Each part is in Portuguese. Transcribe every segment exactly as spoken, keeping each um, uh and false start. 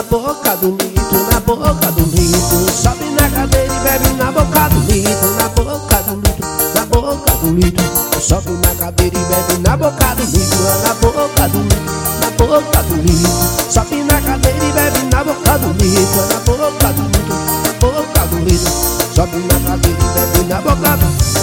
boca do litro, na boca do litro. Sobe na cadeira e bebe na boca do litro, na boca do litro, na boca do litro. Sobe na cadeira e bebe na boca do litro, na boca do litro, na boca do litro. Sobe na cadeira e bebe na boca do litro, na boca do litro, na boca do litro. Sobe na cadeira e bebe na boca do litro.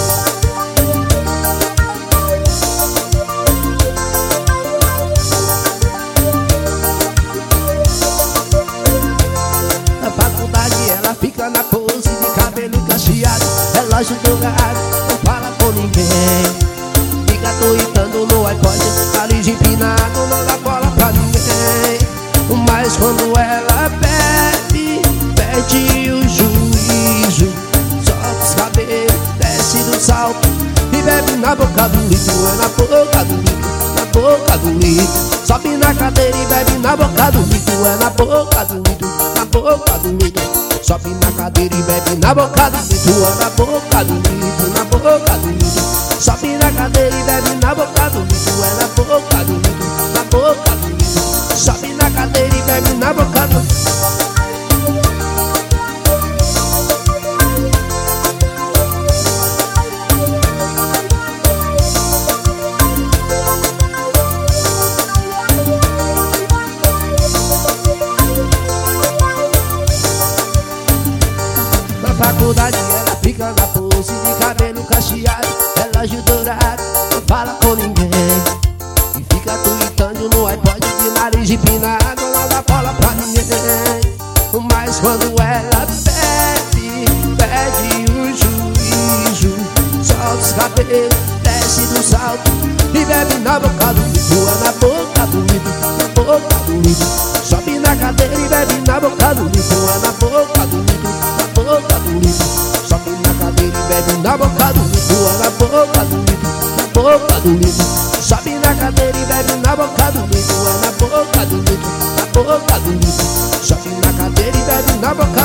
Fica na pose de cabelo cacheado, relógio dourado, não fala com ninguém. Fica tweetando no iPod, nariz empinado, não dá bola pra ninguém. Mas quando ela bebe, perde o juízo. Solta os cabelos, desce do salto e bebe na boca do litro. É na boca do litro, na boca do litro. Sobe na cadeira e bebe na boca do litro. É na boca do litro, na boca do litro. Sobe na cadeira e bebe na boca do litro, é na boca do litro, na boca do litro. Sobe na cadeira e bebe na boca do litro, é na boca do litro, na boca do litro. Sobe na cadeira e bebe na boca do litro. Faculdade ela fica na pose de cabelo cacheado, relógio dourado, não fala com ninguém. E fica tweetando no iPod de nariz empinado, não dá bola pra ninguém. Mas quando ela bebe, perde o juízo. Solta os cabelos, desce do salto e bebe na boca do litro. É na boca do litro, na boca do litro. Sobe na cadeira e bebe na boca do litro. É na boca do litro, na boca do litro. Sobe na cadeira e bebe na boca do litro. É na boca do litro, na boca do litro. Sobe na cadeira e bebe na boca do litro. É na boca do litro, na boca do litro. Sobe na cadeira e bebe na boca